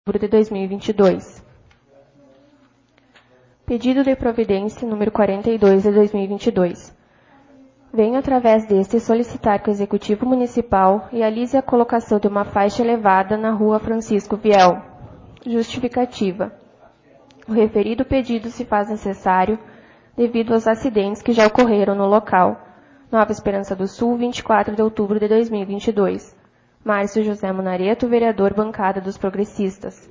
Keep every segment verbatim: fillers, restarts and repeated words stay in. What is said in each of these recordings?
de dois mil e vinte e dois. Pedido de providência número quarenta e dois de dois mil e vinte e dois. Venho através deste solicitar que o Executivo Municipal realize a colocação de uma faixa elevada na Rua Francisco Viel. Justificativa. O referido pedido se faz necessário devido aos acidentes que já ocorreram no local. Nova Esperança do Sul, vinte e quatro de outubro de dois mil e vinte e dois. Márcio José Munareto, vereador, bancada dos progressistas.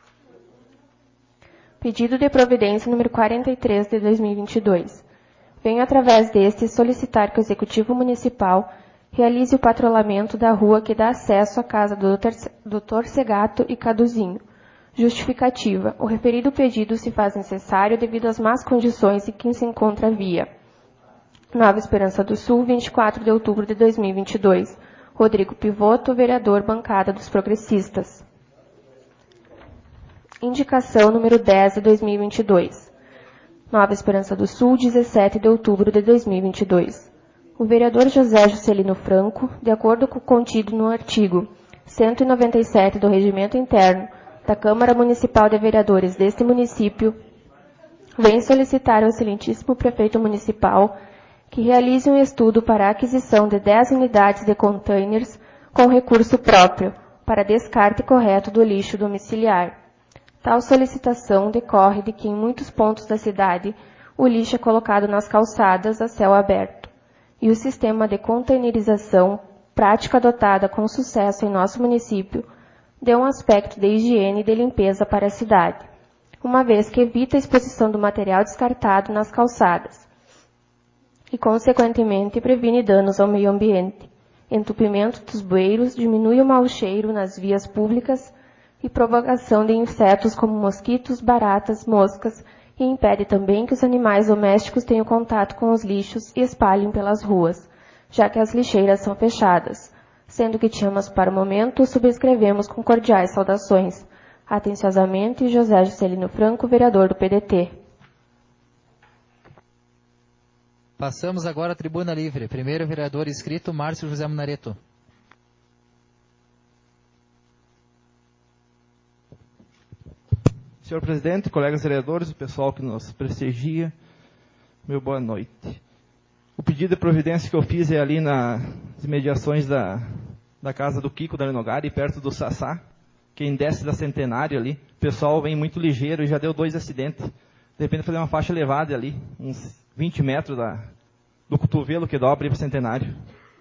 Pedido de providência número quarenta e três de dois mil e vinte e dois. Venho através deste solicitar que o Executivo Municipal realize o patrulhamento da rua que dá acesso à casa do doutor Segato e Caduzinho. Justificativa. O referido pedido se faz necessário devido às más condições em que se encontra a via. Nova Esperança do Sul, vinte e quatro de outubro de dois mil e vinte e dois. Rodrigo Pivoto, vereador, bancada dos progressistas. Indicação número dez de dois mil e vinte e dois. Nova Esperança do Sul, dezessete de outubro de dois mil e vinte e dois. O vereador José Juscelino Franco, de acordo com o contido no artigo cento e noventa e sete do Regimento Interno da Câmara Municipal de Vereadores deste município, vem solicitar ao excelentíssimo prefeito municipal que realize um estudo para a aquisição de dez unidades de containers com recurso próprio para descarte correto do lixo domiciliar. Tal solicitação decorre de que em muitos pontos da cidade o lixo é colocado nas calçadas a céu aberto, e o sistema de containerização, prática adotada com sucesso em nosso município, deu um aspecto de higiene e de limpeza para a cidade, uma vez que evita a exposição do material descartado nas calçadas e, consequentemente, previne danos ao meio ambiente. Entupimento dos bueiros diminui o mau cheiro nas vias públicas e propagação de insetos como mosquitos, baratas, moscas, e impede também que os animais domésticos tenham contato com os lixos e espalhem pelas ruas, já que as lixeiras são fechadas, sendo que tínhamos para o momento subscrevemos com cordiais saudações. Atenciosamente, José Juscelino Franco, vereador do P D T. Passamos agora à tribuna livre. Primeiro vereador inscrito, Márcio José Munareto. Senhor presidente, colegas vereadores, o pessoal que nos prestigia, meu boa noite. O pedido de providência que eu fiz é ali nas imediações da, da casa do Kiko da Nogari, perto do Sassá. Quem desce da Centenário ali, o pessoal vem muito ligeiro e já deu dois acidentes. De repente fazer uma faixa elevada ali, uns vinte metros da, do cotovelo que dobra para o Centenário.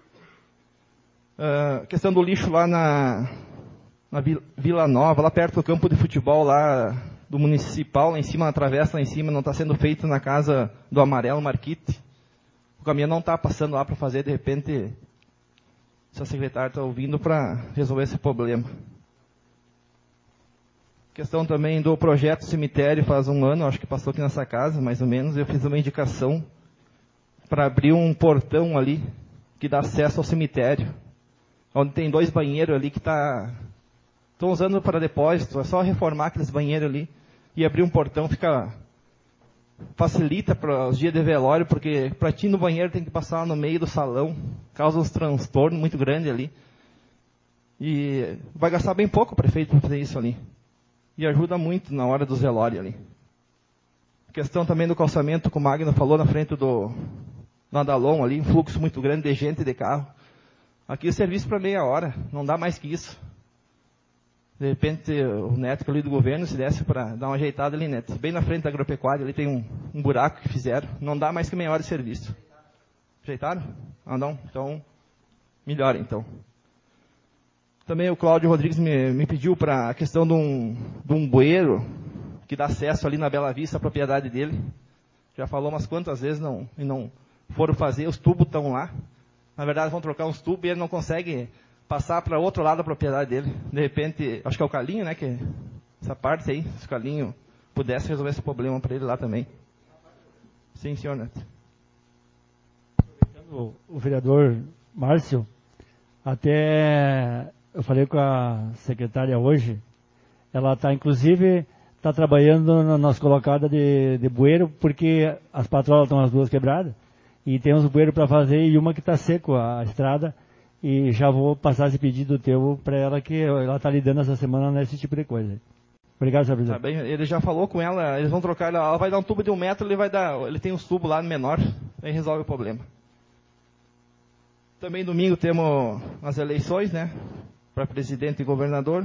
Uh, questão do lixo lá na, na Vila Nova, lá perto do campo de futebol lá do municipal, lá em cima, na travessa lá em cima, não está sendo feito na casa do Amarelo Marquite. O caminhão não está passando lá para fazer, de repente, se a secretária está ouvindo para resolver esse problema. Questão também do projeto cemitério, faz um ano, acho que passou aqui nessa casa, mais ou menos, eu fiz uma indicação para abrir um portão ali, que dá acesso ao cemitério, onde tem dois banheiros ali que tá, estão usando para depósito, é só reformar aqueles banheiros ali, e abrir um portão, fica, facilita para os dias de velório, porque para ti no banheiro tem que passar lá no meio do salão, causa uns transtornos muito grandes ali, e vai gastar bem pouco o prefeito para fazer isso ali. E ajuda muito na hora dos velórios ali. Questão também do calçamento, como o Magno falou, na frente do, do Andalon ali, um fluxo muito grande de gente e de carro. Aqui o serviço para meia hora, não dá mais que isso. De repente o Neto ali do governo se desce para dar uma ajeitada ali, Neto. Bem na frente da agropecuária, ali tem um, um buraco que fizeram, não dá mais que meia hora de serviço. Ajeitaram? Ah não? Então, melhora então. Também o Cláudio Rodrigues me, me pediu para a questão de um, de um bueiro que dá acesso ali na Bela Vista à propriedade dele. Já falou umas quantas vezes não, e não foram fazer, os tubos estão lá. Na verdade vão trocar uns tubos e ele não consegue passar para o outro lado da propriedade dele. De repente, acho que é o Calinho, né? Que, essa parte aí, se o Calinho pudesse resolver esse problema para ele lá também. Sim, senhor Neto. O, o vereador Márcio, até... Eu falei com a secretária hoje, ela está, inclusive, está trabalhando na nossa colocada de, de bueiro, porque as patrolas estão as duas quebradas, e temos bueiro para fazer e uma que está seco, a, a estrada, e já vou passar esse pedido teu para ela, que ela está lidando essa semana nesse tipo de coisa. Obrigado, senhor Tá presidente. bem, ele já falou com ela, eles vão trocar, ela, ela vai dar um tubo de um metro, ele vai dar, ele tem um tubo lá menor, aí resolve o problema. Também domingo temos as eleições, né, para presidente e governador.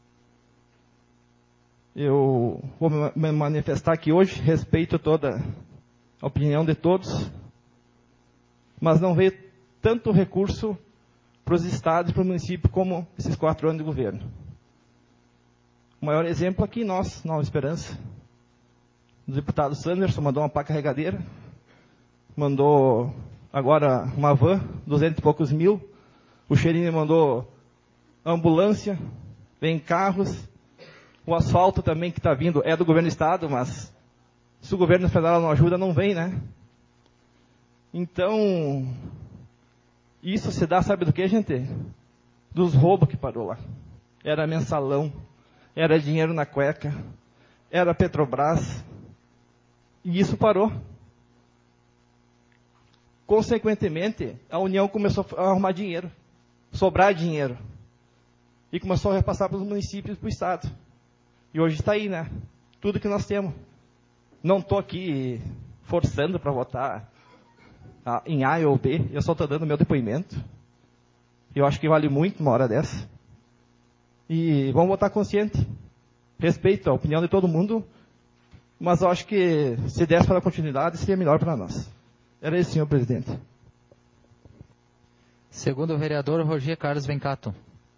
Eu vou me manifestar aqui hoje, respeito toda a opinião de todos, mas não veio tanto recurso para os estados e para o município como esses quatro anos de governo. O maior exemplo aqui, nós, Nova Esperança. O deputado Sanderson mandou uma pá carregadeira, mandou agora uma van, duzentos e poucos mil. O Xerini mandou ambulância, vem carros. O asfalto também que está vindo é do governo do estado, mas se o governo federal não ajuda, não vem, né? Então, isso se dá, sabe do que, gente? Dos roubos que parou lá. Era mensalão. Era dinheiro na cueca, era Petrobras, e isso parou. Consequentemente, a União começou a arrumar dinheiro, sobrar dinheiro, e começou a repassar para os municípios e para o Estado. E hoje está aí, né? Tudo que nós temos. Não estou aqui forçando para votar em A ou B, eu só estou dando meu depoimento. Eu acho que vale muito uma hora dessa. E vamos votar consciente. Respeito a opinião de todo mundo, mas eu acho que se desse para a continuidade, seria melhor para nós. Era isso, senhor presidente. Segundo o vereador Roger Carlos Vencato.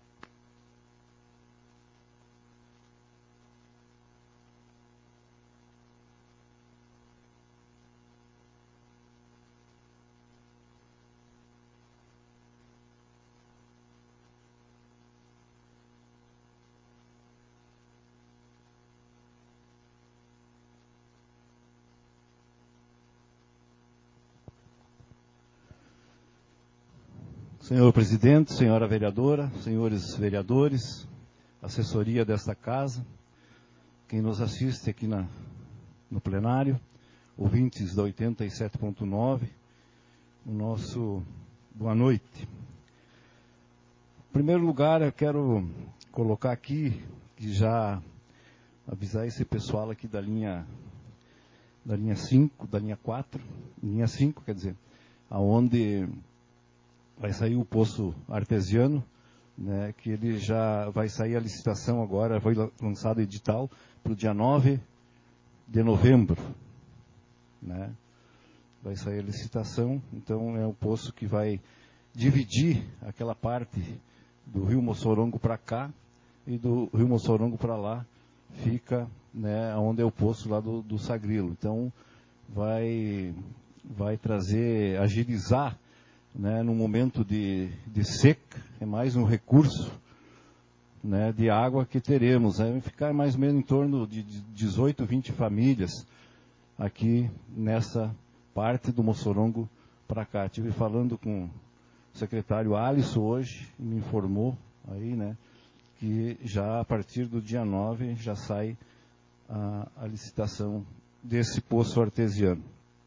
Senhor presidente, senhora vereadora, senhores vereadores, assessoria desta casa, quem nos assiste aqui na, no plenário, ouvintes da oitenta e sete ponto nove, o nosso boa noite. Em primeiro lugar, eu quero colocar aqui, e já avisar esse pessoal aqui da linha, da linha cinco, da linha quatro, linha cinco, quer dizer, aonde vai sair o poço artesiano, né, que ele já vai sair a licitação agora, foi lançado o edital para o dia nove de novembro. Né? Vai sair a licitação, então é um poço que vai dividir aquela parte do Rio Mossorongo para cá e do Rio Mossorongo para lá, fica, né, onde é o poço lá do, do Sagrilo. Então vai, vai trazer, agilizar, né, no momento de, de seca, é mais um recurso, né, de água que teremos. Vai ficar mais ou menos em torno de dezoito, vinte famílias aqui nessa parte do Mossorongo para cá. Estive falando com o secretário Alisson hoje, e me informou aí, né, que já a partir do dia nove já sai a, a licitação desse poço artesiano.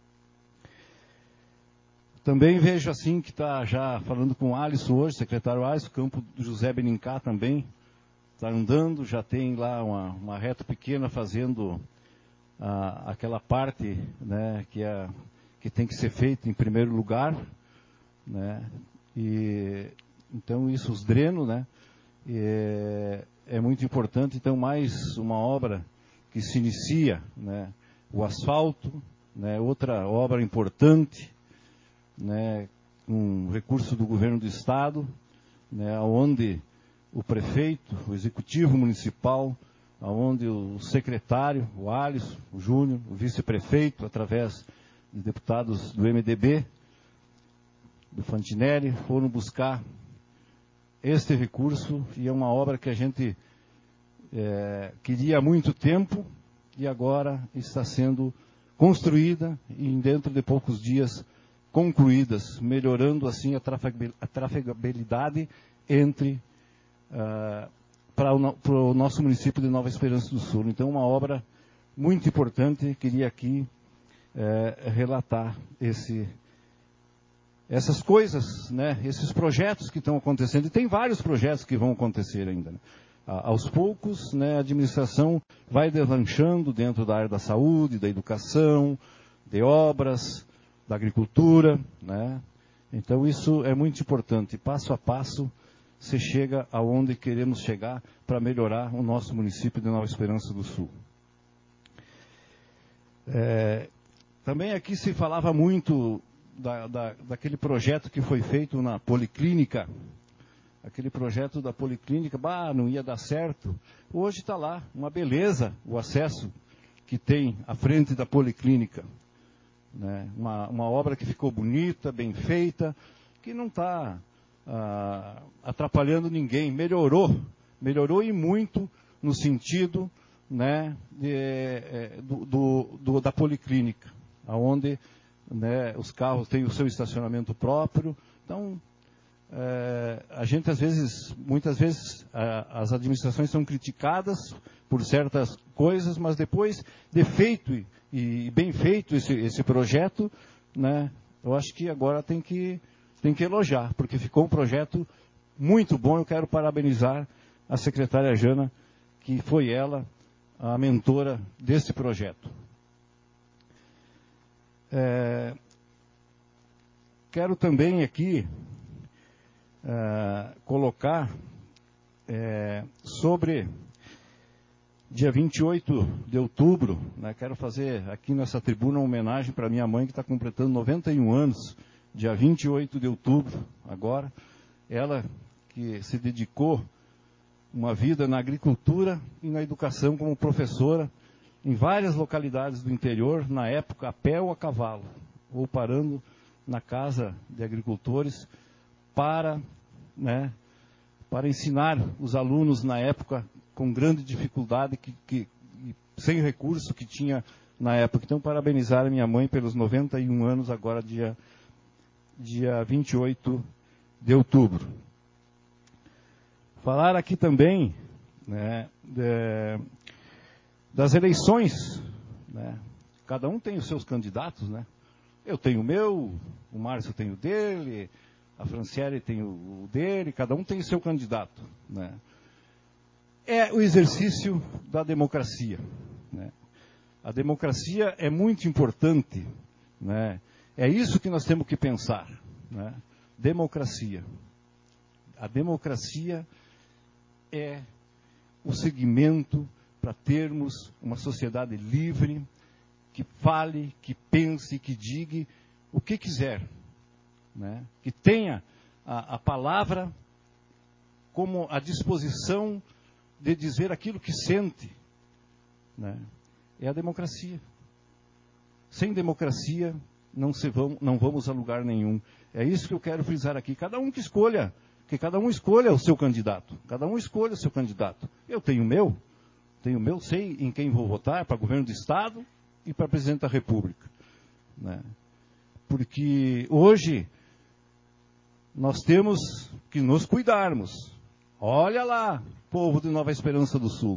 Também vejo assim que está já falando com o Alisson hoje, secretário Alisson, o campo do José Benincá também está andando, já tem lá uma, uma reta pequena fazendo a, aquela parte, né, que, é, que tem que ser feita em primeiro lugar, né, e então isso, os drenos, né, é, é muito importante. Então mais uma obra que se inicia, né, o asfalto, né, outra obra importante, né, um recurso do governo do estado, né, onde o prefeito, o executivo municipal, onde o secretário, o Alisson, o Júnior, o vice-prefeito, através de deputados do M D B, do Fantinelli, foram buscar este recurso, e é uma obra que a gente é, queria há muito tempo, e agora está sendo construída, e dentro de poucos dias concluídas, melhorando assim a trafegabilidade entre uh, para o, para o nosso município de Nova Esperança do Sul. Então, uma obra muito importante. Queria aqui uh, relatar esse, essas coisas, né, esses projetos que estão acontecendo. E tem vários projetos que vão acontecer ainda, né? aos poucos, né, a administração vai deslanchando dentro da área da saúde, da educação, de obras, da agricultura, né? Então isso é muito importante. Passo a passo se chega aonde queremos chegar para melhorar o nosso município de Nova Esperança do Sul. É, também aqui se falava muito da, da, daquele projeto que foi feito na Policlínica. Aquele projeto da Policlínica, bah, não ia dar certo. Hoje está lá, uma beleza o acesso que tem à frente da Policlínica. Né? Uma, uma obra que ficou bonita, bem feita, que não está ah, atrapalhando ninguém. Melhorou, melhorou e muito no sentido, né, de, do, do, do, da Policlínica, onde, né, os carros têm o seu estacionamento próprio. Então, É, a gente às vezes, muitas vezes, a, as administrações são criticadas por certas coisas, mas depois de feito e, e bem feito esse, esse projeto, né, eu acho que agora tem que, tem que elogiar, porque ficou um projeto muito bom. Eu quero parabenizar a secretária Jana, que foi ela a mentora desse projeto. É, quero também aqui Uh, colocar é, sobre dia vinte e oito de outubro, né, quero fazer aqui nessa tribuna uma homenagem para minha mãe, que está completando noventa e um anos, dia vinte e oito de outubro, agora. Ela que se dedicou uma vida na agricultura e na educação como professora em várias localidades do interior, na época a pé ou a cavalo, ou parando na casa de agricultores, para, né, para ensinar os alunos na época com grande dificuldade, que, que, sem recurso que tinha na época. Então, parabenizar a minha mãe pelos noventa e um anos, agora dia, dia vinte e oito de outubro. Falar aqui também, né, de, das eleições, né? Cada um tem os seus candidatos, né? Eu tenho o meu, o Márcio tem o dele, a Franciele tem o dele, cada um tem o seu candidato, né? É o exercício da democracia, né? A democracia é muito importante, né? É isso que nós temos que pensar, né? Democracia. A democracia é o segmento para termos uma sociedade livre, que fale, que pense, que diga o que quiser, né? Que tenha a, a palavra como a disposição de dizer aquilo que sente, né? É a democracia. Sem democracia não, se vão, não vamos a lugar nenhum. É isso que eu quero frisar aqui. Cada um que escolha, que cada um escolha o seu candidato. Cada um escolha o seu candidato. Eu tenho o meu, tenho o meu, sei em quem vou votar para governo do Estado e para presidente da República, né? Porque hoje nós temos que nos cuidarmos. Olha lá, povo de Nova Esperança do Sul.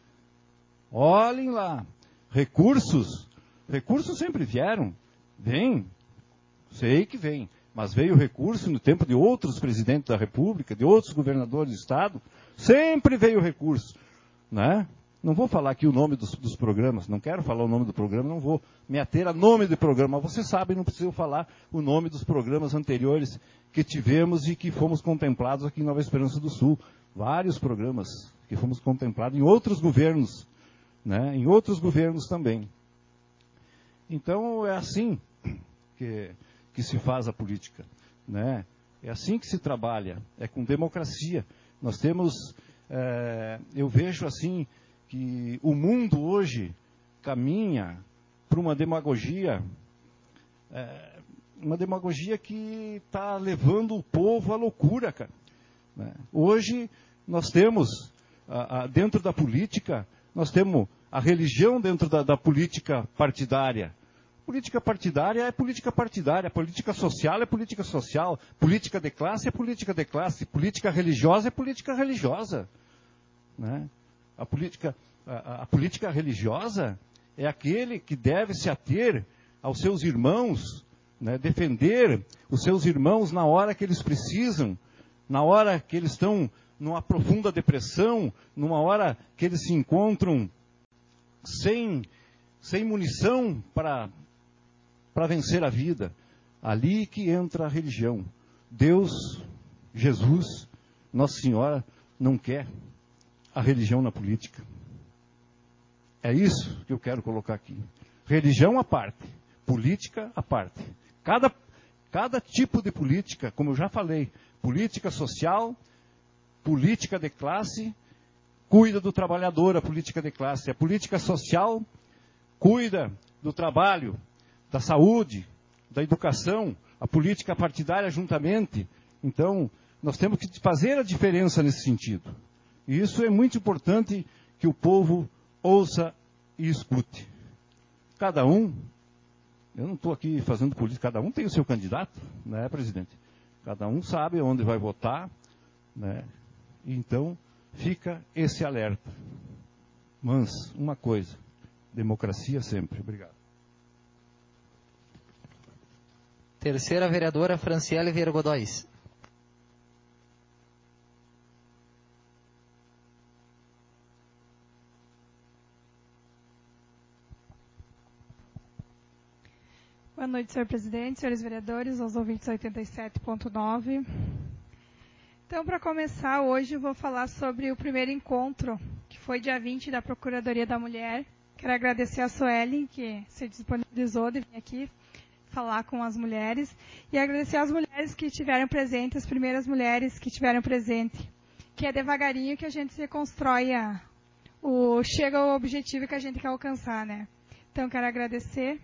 Olhem lá. Recursos. Recursos sempre vieram. Vem. Sei que vem. Mas veio recurso no tempo de outros presidentes da República, de outros governadores de Estado. Sempre veio recurso, né? Não vou falar aqui o nome dos, dos programas, não quero falar o nome do programa, não vou me ater a nome do programa. Você sabe, não preciso falar o nome dos programas anteriores que tivemos e que fomos contemplados aqui em Nova Esperança do Sul. Vários programas que fomos contemplados em outros governos, né? Em outros governos também. Então, é assim que, que se faz a política, né? É assim que se trabalha, é com democracia. Nós temos, é, eu vejo assim, que o mundo hoje caminha para uma demagogia, é, uma demagogia que está levando o povo à loucura, cara, né? Hoje nós temos, a, a, dentro da política, nós temos a religião dentro da, da política partidária. Política partidária é política partidária, política social é política social, política de classe é política de classe, política religiosa é política religiosa, né? A política, a, a política religiosa é aquele que deve se ater aos seus irmãos, né? Defender os seus irmãos na hora que eles precisam, na hora que eles estão numa profunda depressão, numa hora que eles se encontram sem, sem munição para para vencer a vida. Ali que entra a religião. Deus, Jesus, Nossa Senhora não quer a religião na política. É isso que eu quero colocar aqui. Religião à parte, política à parte. Cada, cada tipo de política, como eu já falei, política social, política de classe, cuida do trabalhador, a política de classe. A política social cuida do trabalho, da saúde, da educação, a política partidária juntamente. Então, nós temos que fazer a diferença nesse sentido. E isso é muito importante que o povo ouça e escute. Cada um, eu não estou aqui fazendo política, cada um tem o seu candidato, né, presidente? Cada um sabe onde vai votar, né? Então, fica esse alerta. Mas, uma coisa, democracia sempre. Obrigado. Terceira vereadora, Franciele Vieira Godóis. Boa noite, senhor presidente, senhores vereadores, aos ouvintes oitenta e sete ponto nove. Então, para começar, hoje eu vou falar sobre o primeiro encontro, que foi dia vinte, da Procuradoria da Mulher. Quero agradecer a Sueli, que se disponibilizou de vir aqui falar com as mulheres, e agradecer às mulheres que estiveram presentes, as primeiras mulheres que estiveram presentes, que é devagarinho que a gente se constrói, a, o, chega ao objetivo que a gente quer alcançar, né? Então, quero agradecer.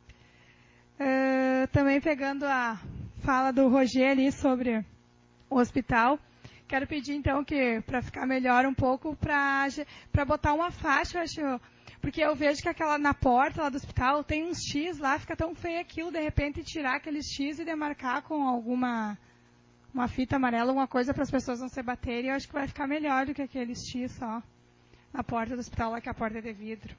Uh, também pegando a fala do Roger ali sobre o hospital, quero pedir então que, para ficar melhor um pouco, para botar uma faixa, acho, porque eu vejo que aquela na porta lá do hospital tem uns X lá, fica tão feio aquilo, de repente tirar aqueles X e demarcar com alguma uma fita amarela, alguma coisa para as pessoas não se baterem, eu acho que vai ficar melhor do que aqueles X só na porta do hospital lá, que a porta é de vidro.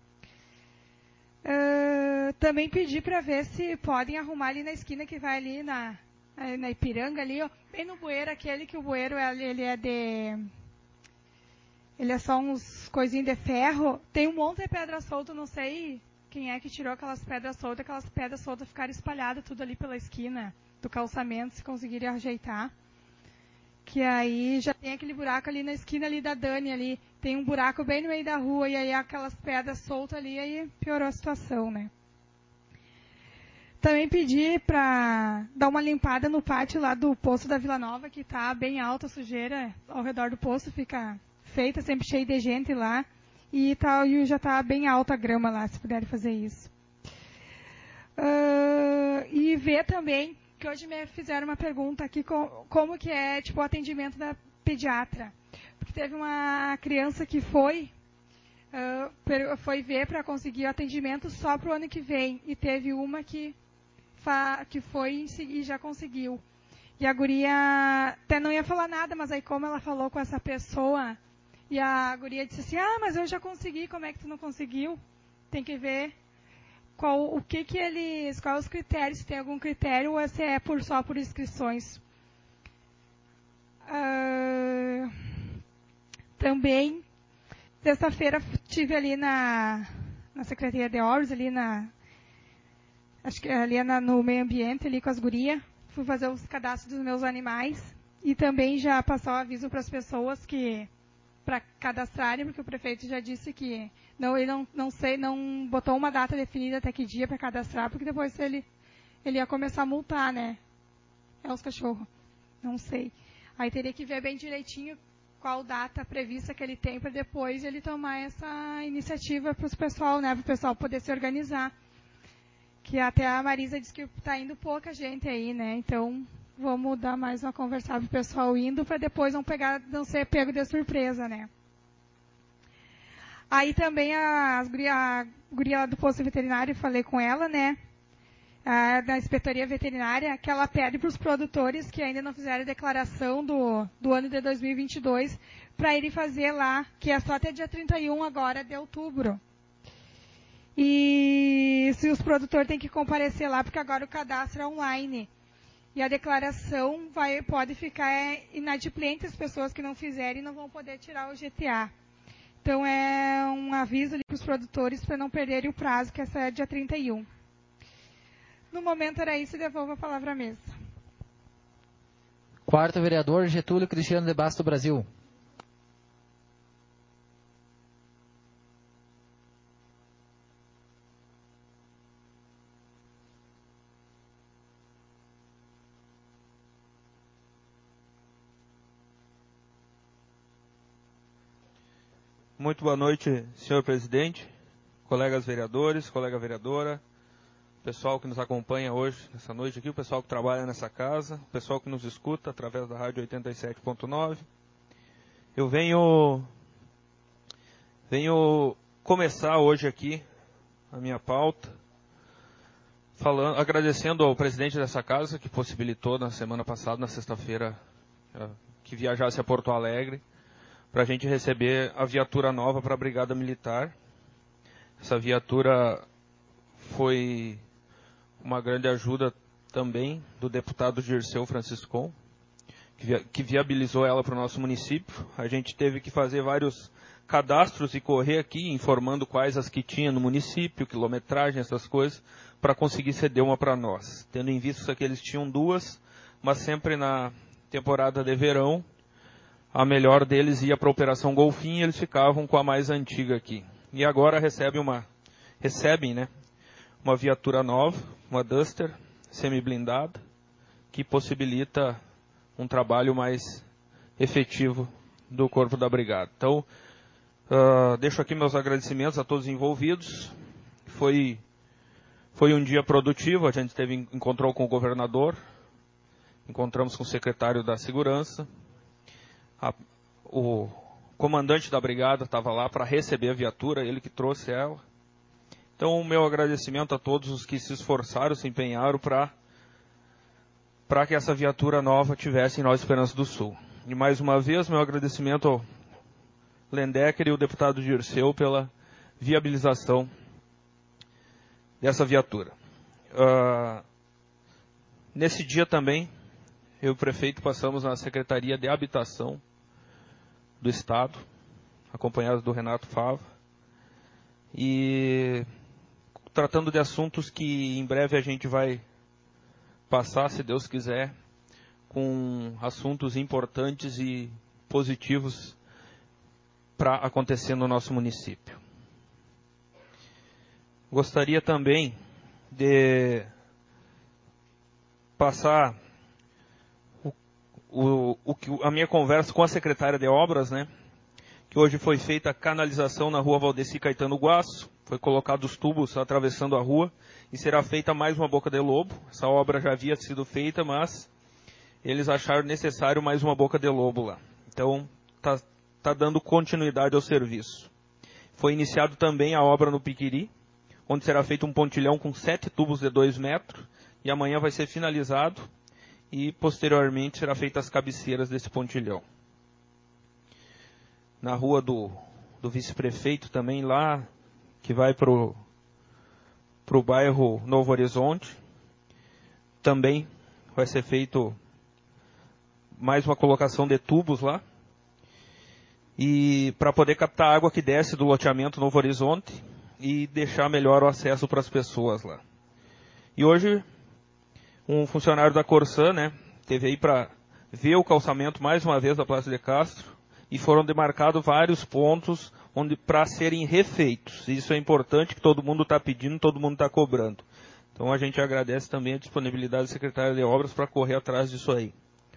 Uh, também pedi para ver se podem arrumar ali na esquina que vai ali na, na Ipiranga, ali, ó, bem no bueiro, aquele que o bueiro ele é de... Ele é só uns coisinhos de ferro. Tem um monte de pedra solta, não sei quem é que tirou aquelas pedras soltas. Aquelas pedras soltas ficaram espalhadas tudo ali pela esquina do calçamento, se conseguirem ajeitar. Que aí já tem aquele buraco ali na esquina ali da Dani, ali. Tem um buraco bem no meio da rua, e aí aquelas pedras soltas ali, aí piorou a situação, né? Também pedi para dar uma limpada no pátio lá do poço da Vila Nova, que está bem alta a sujeira ao redor do poço, fica feita, sempre cheio de gente lá, e, tá, e já está bem alta a grama lá, se puderem fazer isso. Uh, e ver também, que hoje me fizeram uma pergunta aqui, com, como que é tipo, o atendimento da pediatra. Porque teve uma criança que foi, uh, foi ver para conseguir o atendimento só para o ano que vem, e teve uma que, fa, que foi e já conseguiu. E a guria até não ia falar nada, mas aí como ela falou com essa pessoa, e a guria disse assim, ah, mas eu já consegui, como é que tu não conseguiu? Tem que ver qual, o que que eles, quais os critérios, se tem algum critério ou se é por, só por inscrições. Uh, também, sexta-feira, estive ali na, na Secretaria de Obras, ali na, acho que ali na, no meio ambiente, ali com as gurias. Fui fazer os cadastros dos meus animais e também já passar o aviso para as pessoas que para cadastrarem, porque o prefeito já disse que não, ele não, não sei, não botou uma data definida até que dia para cadastrar, porque depois ele, ele ia começar a multar, né? É os cachorros. Não sei. Aí teria que ver bem direitinho qual data prevista que ele tem para depois ele tomar essa iniciativa para o pessoal, né? Para o pessoal poder se organizar. Que até a Marisa disse que está indo pouca gente aí, né? Então, vamos dar mais uma conversada para o pessoal indo, para depois não, pegar, não ser pego de surpresa, né? Aí também a, a guria do posto veterinário, falei com ela, né? A, da inspetoria veterinária, que ela pede para os produtores que ainda não fizeram a declaração do, do ano de dois mil e vinte e dois, para irem fazer lá, que é só até dia trinta e um agora de outubro. E se os produtores têm que comparecer lá, porque agora o cadastro é online. e a declaração vai, pode ficar inadimplente, as pessoas que não fizerem não vão poder tirar o G T A. Então é um aviso para os produtores para não perderem o prazo, que essa é dia trinta e um. No momento era isso, devolvo a palavra à mesa. Quarto vereador, Getúlio Cristiano de Basto Brasil. Muito boa noite, senhor presidente, colegas vereadores, colega vereadora, pessoal que nos acompanha hoje, nessa noite aqui, o pessoal que trabalha nessa casa, o pessoal que nos escuta através da rádio oitenta e sete ponto nove. Eu venho, venho começar hoje aqui a minha pauta, falando, agradecendo ao presidente dessa casa, que possibilitou na semana passada, na sexta-feira, que viajasse a Porto Alegre, para a gente receber a viatura nova para a Brigada Militar. Essa viatura foi uma grande ajuda também do deputado Dirceu Franciscon, que, via, que viabilizou ela para o nosso município. A gente teve que fazer vários cadastros e correr aqui, informando quais as que tinha no município, quilometragem, essas coisas, para conseguir ceder uma para nós. Tendo em vista que eles tinham duas, mas sempre na temporada de verão, a melhor deles ia para a Operação Golfinho e eles ficavam com a mais antiga aqui. E agora recebem uma, recebem, né, uma viatura nova, uma Duster semi-blindada, que possibilita um trabalho mais efetivo do Corpo da Brigada. Então, uh, deixo aqui meus agradecimentos a todos os envolvidos. Foi, foi um dia produtivo, a gente teve, encontrou com o governador, encontramos com o secretário da Segurança. A, o comandante da brigada estava lá para receber a viatura, ele que trouxe ela. Então, o meu agradecimento a todos os que se esforçaram, se empenharam para para que essa viatura nova tivesse em Nova Esperança do Sul. E mais uma vez, meu agradecimento ao Lendecker e o deputado Dirceu pela viabilização dessa viatura. Uh, nesse dia também, eu e o prefeito passamos na Secretaria de Habitação do Estado, acompanhado do Renato Fava, e tratando de assuntos que em breve a gente vai passar, se Deus quiser, com assuntos importantes e positivos para acontecer no nosso município. Gostaria também de passar O, o, a minha conversa com a secretária de obras, né, que hoje foi feita a canalização na rua Valdeci Caetano Guasso, foi colocado os tubos atravessando a rua e será feita mais uma boca de lobo. Essa obra já havia sido feita, mas eles acharam necessário mais uma boca de lobo lá. Então, está tá dando continuidade ao serviço. Foi iniciado também a obra no Piquiri, onde será feito um pontilhão com sete tubos de dois metros, e amanhã vai ser finalizado. E, posteriormente, será feita as cabeceiras desse pontilhão. Na rua do, do vice-prefeito também, lá, que vai para o bairro Novo Horizonte, também vai ser feito mais uma colocação de tubos lá. E para poder captar a água que desce do loteamento Novo Horizonte e deixar melhor o acesso para as pessoas lá. E hoje, um funcionário da Corsan, né, teve aí para ver o calçamento mais uma vez da Praça de Castro e foram demarcados vários pontos onde para serem refeitos. Isso é importante, que todo mundo está pedindo, todo mundo está cobrando. Então a gente agradece também a disponibilidade do secretário de Obras para correr atrás disso aí.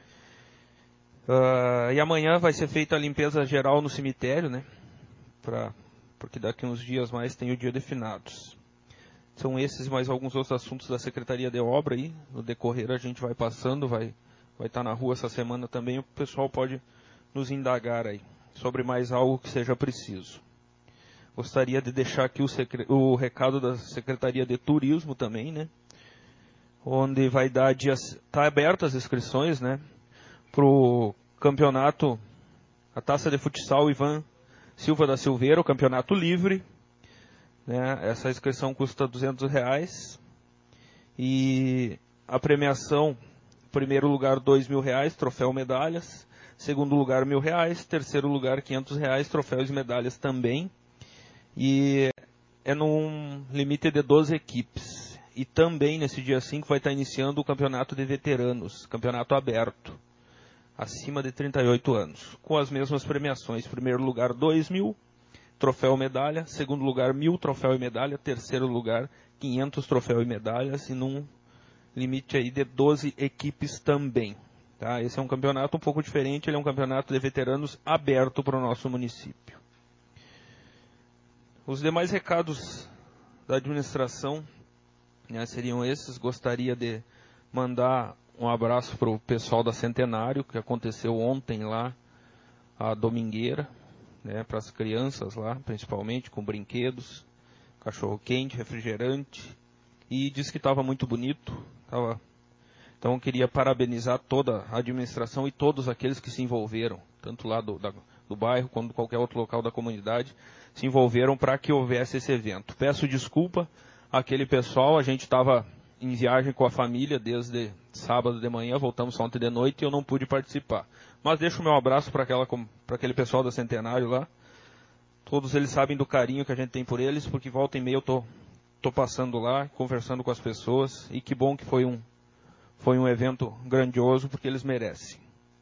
Uh, e amanhã vai ser feita a limpeza geral no cemitério, né, pra, porque daqui uns dias mais tem o dia de finados. São esses e mais alguns outros assuntos da Secretaria de Obra aí. No decorrer a gente vai passando, vai vai estar na rua essa semana também. O pessoal pode nos indagar aí sobre mais algo que seja preciso. Gostaria de deixar aqui o, secre... o recado da Secretaria de Turismo também, né? Onde vai dar dias... Está aberto as inscrições, né? Para o campeonato, a Taça de Futsal Ivan Silva da Silveira, o campeonato livre. Né? Essa inscrição custa duzentos reais e a premiação primeiro lugar, dois mil reais, troféu medalhas. Segundo lugar, mil reais. Terceiro lugar, quinhentos reais, troféus e medalhas também. E é num limite de doze equipes. E também, nesse dia cinco, vai estar iniciando o campeonato de veteranos, campeonato aberto, acima de trinta e oito anos, com as mesmas premiações. Primeiro lugar, dois mil, troféu e medalha. Segundo lugar, mil, troféu e medalha. Terceiro lugar, quinhentos, troféu e medalhas. E num limite aí de doze equipes também. Tá? Esse é um campeonato um pouco diferente, ele é um campeonato de veteranos aberto para o nosso município. Os demais recados da administração, né, seriam esses. Gostaria de mandar um abraço para o pessoal da Centenário, que aconteceu ontem lá, a domingueira, né, para as crianças lá, principalmente, com brinquedos, cachorro-quente, refrigerante, e disse que estava muito bonito. Tava... Então eu queria parabenizar toda a administração e todos aqueles que se envolveram, tanto lá do, da, do bairro quanto qualquer outro local da comunidade, se envolveram para que houvesse esse evento. Peço desculpa àquele pessoal, a gente estava em viagem com a família desde sábado de manhã, voltamos ontem de noite e eu não pude participar. Mas deixo o meu abraço para aquele pessoal da Centenário lá. Todos eles sabem do carinho que a gente tem por eles, porque volta e meia eu estou tô, tô passando lá, conversando com as pessoas, e que bom que foi um, foi um evento grandioso, porque eles merecem.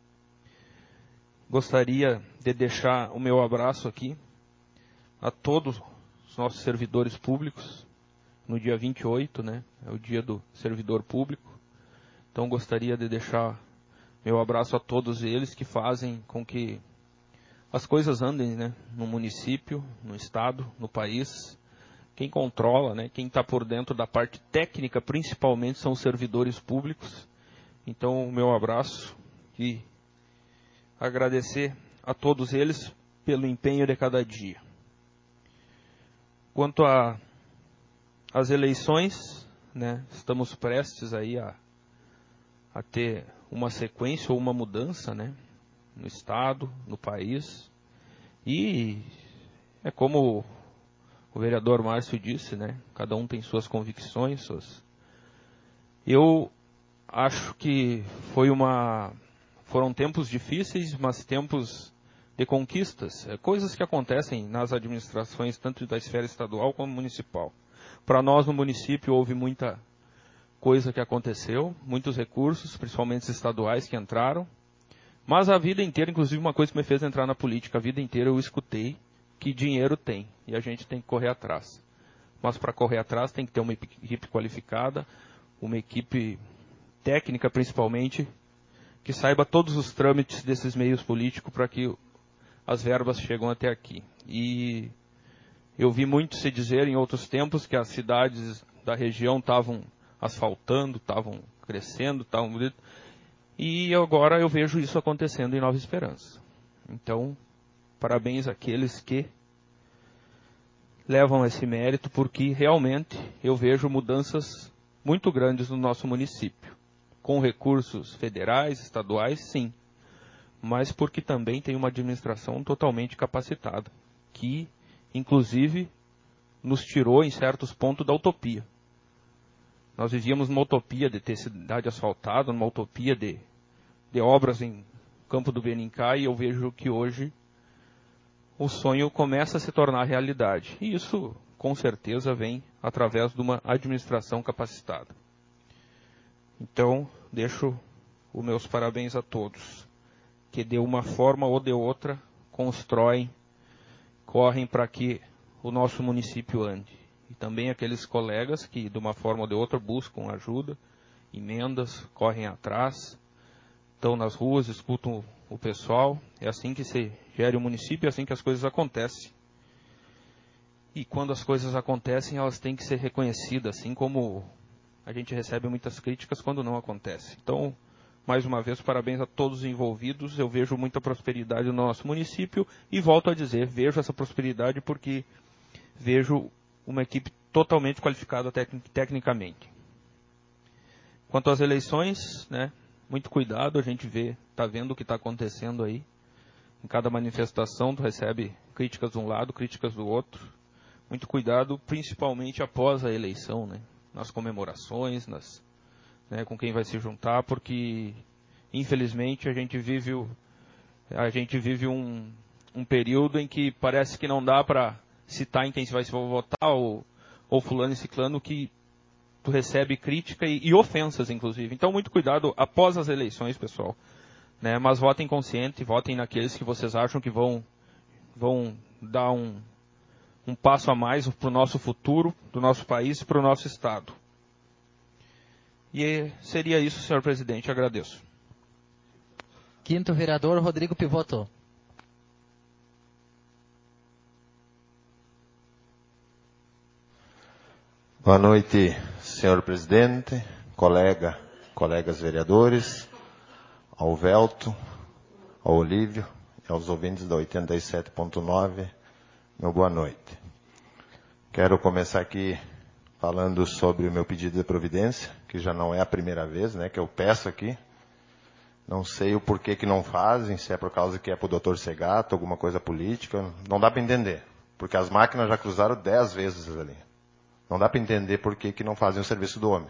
Gostaria de deixar o meu abraço aqui a todos os nossos servidores públicos, no dia vinte e oito, né, é o dia do servidor público. Então gostaria de deixar meu abraço a todos eles que fazem com que as coisas andem, né, no município, no estado, no país. Quem controla, né, quem está por dentro da parte técnica, principalmente, são os servidores públicos. Então, o meu abraço e agradecer a todos eles pelo empenho de cada dia. Quanto a as eleições, né, estamos prestes aí a, a ter uma sequência ou uma mudança, né, no estado, no país. E é como o vereador Márcio disse, né, cada um tem suas convicções. Suas... Eu acho que foi uma, foram tempos difíceis, mas tempos de conquistas, é, coisas que acontecem nas administrações, tanto da esfera estadual como municipal. Para nós no município houve muita coisa que aconteceu, muitos recursos, principalmente estaduais, que entraram. Mas a vida inteira, inclusive uma coisa que me fez entrar na política, a vida inteira eu escutei que dinheiro tem e a gente tem que correr atrás. Mas para correr atrás tem que ter uma equipe qualificada, uma equipe técnica principalmente, que saiba todos os trâmites desses meios políticos para que as verbas cheguem até aqui. E eu vi muito se dizer em outros tempos que as cidades da região estavam asfaltando, estavam crescendo, estavam... E agora eu vejo isso acontecendo em Nova Esperança. Então, parabéns àqueles que levam esse mérito, porque realmente eu vejo mudanças muito grandes no nosso município. Com recursos federais, estaduais, sim. Mas porque também tem uma administração totalmente capacitada, que inclusive nos tirou em certos pontos da utopia. Nós vivíamos numa utopia de ter cidade asfaltada, numa utopia de, de obras em Campo do Benincá, e eu vejo que hoje o sonho começa a se tornar realidade. E isso, com certeza, vem através de uma administração capacitada. Então, deixo os meus parabéns a todos, que de uma forma ou de outra constroem, correm para que o nosso município ande. E também aqueles colegas que, de uma forma ou de outra, buscam ajuda, emendas, correm atrás, estão nas ruas, escutam o pessoal. É assim que se gere o município, é assim que as coisas acontecem. E quando as coisas acontecem, elas têm que ser reconhecidas, assim como a gente recebe muitas críticas quando não acontece. Então, mais uma vez, parabéns a todos os envolvidos. Eu vejo muita prosperidade no nosso município e volto a dizer, vejo essa prosperidade porque vejo uma equipe totalmente qualificada tec tecnicamente. Quanto às eleições, né, muito cuidado, a gente vê, está vendo o que está acontecendo aí. Em cada manifestação, tu recebe críticas de um lado, críticas do outro. Muito cuidado, principalmente após a eleição, né, nas comemorações, nas né, com quem vai se juntar, porque infelizmente a gente vive, o, a gente vive um, um período em que parece que não dá para citar em quem se vai se votar, ou, ou fulano e ciclano, que tu recebe crítica e, e ofensas, inclusive. Então, muito cuidado após as eleições, pessoal. Né? Mas votem consciente, votem naqueles que vocês acham que vão, vão dar um, um passo a mais para o nosso futuro, do nosso país e para o nosso Estado. E seria isso, senhor presidente. Agradeço. Quinto vereador, Rodrigo Pivotto. Boa noite, senhor presidente, colega, colegas vereadores, ao Velto, ao Olívio e aos ouvintes da oitenta e sete ponto nove, meu boa noite. Quero começar aqui falando sobre o meu pedido de providência, que já não é a primeira vez, né, que eu peço aqui. Não sei o porquê que não fazem, se é por causa que é para o doutor Segato, alguma coisa política, não dá para entender, porque as máquinas já cruzaram dez vezes ali. Não dá para entender por que que não fazem o serviço do homem.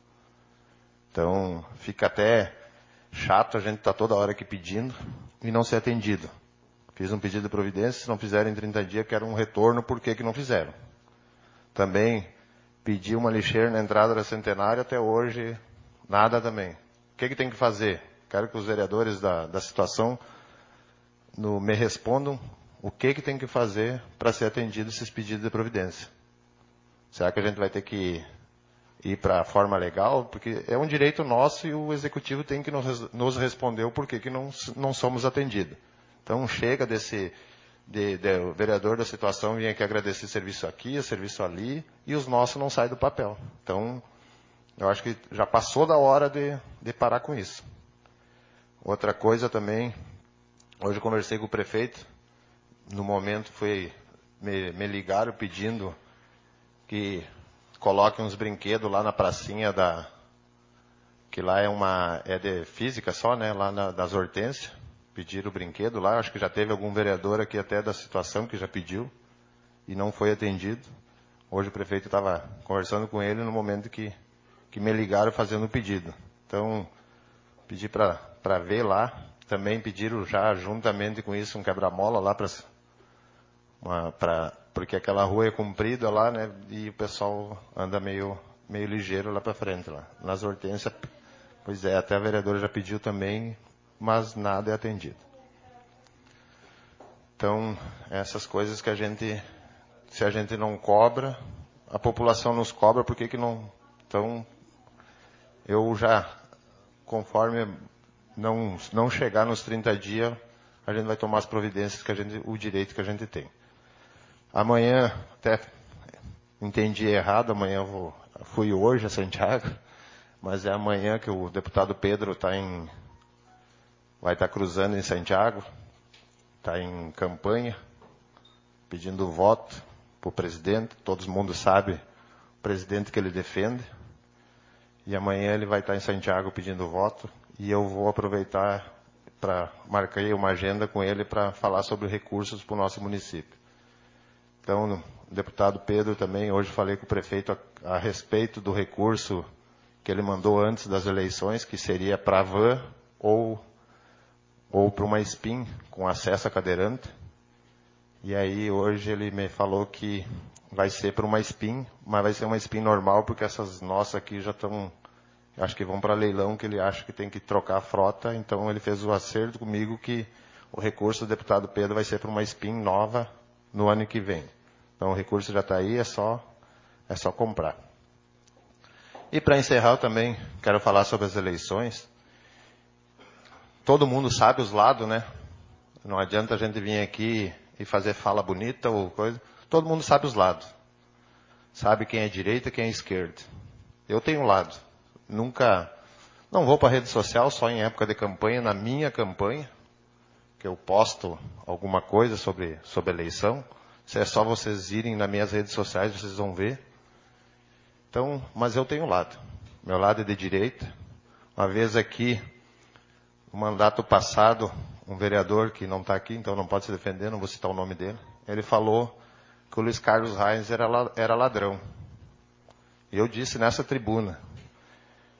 Então, fica até chato a gente estar tá toda hora aqui pedindo e não ser atendido. Fiz um pedido de providência, se não fizerem em trinta dias, quero um retorno, por que que não fizeram. Também pedi uma lixeira na entrada da Centenária, até hoje, nada também. O que que tem que fazer? Quero que os vereadores da, da situação no, me respondam o que que tem que fazer para ser atendido esses pedidos de providência. Será que a gente vai ter que ir para a forma legal? Porque é um direito nosso e o executivo tem que nos, nos responder o porquê que não, não somos atendidos. Então chega desse de, de, o vereador da situação vir aqui agradecer serviço aqui, serviço ali, e os nossos não saem do papel. Então, eu acho que já passou da hora de, de parar com isso. Outra coisa também, hoje eu conversei com o prefeito, no momento foi, me, me ligaram pedindo que coloquem uns brinquedos lá na pracinha da, que lá é uma, é de física só, né, lá na, das Hortências, pediram o brinquedo lá, acho que já teve algum vereador aqui até da situação que já pediu, e não foi atendido. Hoje o prefeito estava conversando com ele no momento que, que me ligaram fazendo o pedido. Então, pedi para para ver lá, também pediram já juntamente com isso um quebra-mola lá para para porque aquela rua é comprida lá, né, e o pessoal anda meio, meio ligeiro lá para frente, lá. Nas Hortências, pois é, até a vereadora já pediu também, mas nada é atendido. Então, essas coisas que a gente, se a gente não cobra, a população nos cobra, por que que não? Então, eu já, conforme não, não chegar nos trinta dias, a gente vai tomar as providências, que a gente, o direito que a gente tem. Amanhã, até entendi errado, amanhã eu vou, fui hoje a Santiago, mas é amanhã que o deputado Pedro tá em, vai estar tá cruzando em Santiago, está em campanha, pedindo voto para o presidente, todo mundo sabe o presidente que ele defende, e amanhã ele vai estar tá em Santiago pedindo voto, e eu vou aproveitar para marcar uma agenda com ele para falar sobre recursos para o nosso município. Então, o deputado Pedro também, hoje falei com o prefeito a, a respeito do recurso que ele mandou antes das eleições, que seria para a van ou, ou para uma SPIN com acesso a cadeirante. E aí, hoje ele me falou que vai ser para uma SPIN, mas vai ser uma SPIN normal, porque essas nossas aqui já estão, acho que vão para leilão, que ele acha que tem que trocar a frota. Então, ele fez o acerto comigo que o recurso do deputado Pedro vai ser para uma SPIN nova no ano que vem. Então o recurso já está aí, é só, é só comprar. E para encerrar, eu também quero falar sobre as eleições. Todo mundo sabe os lados, né? Não adianta a gente vir aqui e fazer fala bonita ou coisa. Todo mundo sabe os lados. Sabe quem é direita e quem é esquerda. Eu tenho um lado. Nunca, não vou para a rede social só em época de campanha, na minha campanha, que eu posto alguma coisa sobre, sobre eleição. Se é só vocês irem nas minhas redes sociais, vocês vão ver. Então, mas eu tenho um lado. Meu lado é de direita. Uma vez aqui, no mandato passado, um vereador que não está aqui, então não pode se defender, não vou citar o nome dele, ele falou que o Luiz Carlos Reis era, era ladrão. E eu disse nessa tribuna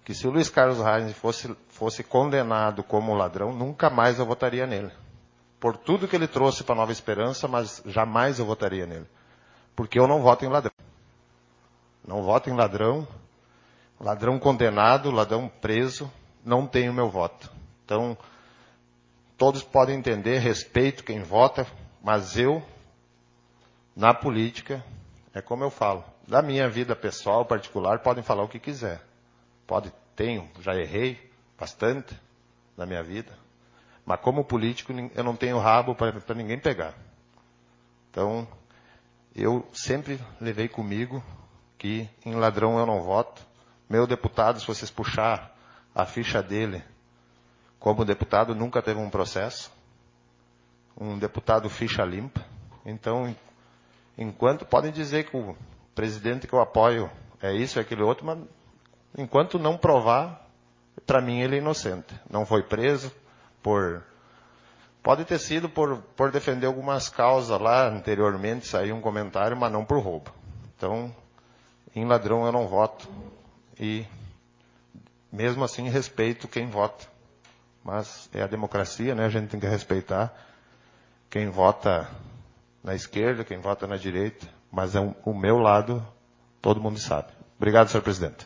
que se o Luiz Carlos Reis fosse, fosse condenado como ladrão, nunca mais eu votaria nele. Por tudo que ele trouxe para Nova Esperança, mas jamais eu votaria nele. Porque eu não voto em ladrão. Não voto em ladrão. Ladrão condenado, ladrão preso, não tem o meu voto. Então, todos podem entender, respeito quem vota, mas eu, na política, é como eu falo. Da minha vida pessoal, particular, podem falar o que quiser. Pode, tenho, já errei bastante na minha vida. Mas como político, eu não tenho rabo para ninguém pegar. Então, eu sempre levei comigo que em ladrão eu não voto. Meu deputado, se vocês puxar a ficha dele, como deputado, nunca teve um processo. Um deputado ficha limpa. Então, enquanto podem dizer que o presidente que eu apoio é isso, é aquele outro, mas enquanto não provar, para mim ele é inocente. Não foi preso por... Pode ter sido por, por defender algumas causas lá anteriormente, saiu um comentário, mas não por roubo. Então, em ladrão eu não voto. E, mesmo assim, respeito quem vota. Mas é a democracia, né? A gente tem que respeitar quem vota na esquerda, quem vota na direita. Mas é um, o meu lado, todo mundo sabe. Obrigado, senhor presidente.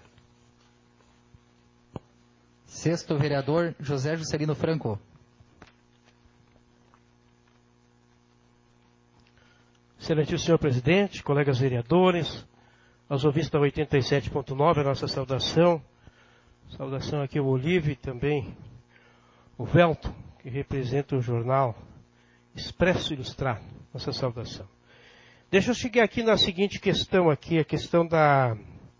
Sexto vereador, José Juscelino Franco. Excelentíssimo senhor presidente, colegas vereadores, aos ouvintes da oitenta e sete ponto nove, a nossa saudação. Saudação aqui ao Olive e também o Velton, que representa o jornal Expresso Ilustrado. Nossa saudação. Deixa eu chegar aqui na seguinte questão aqui, a questão da,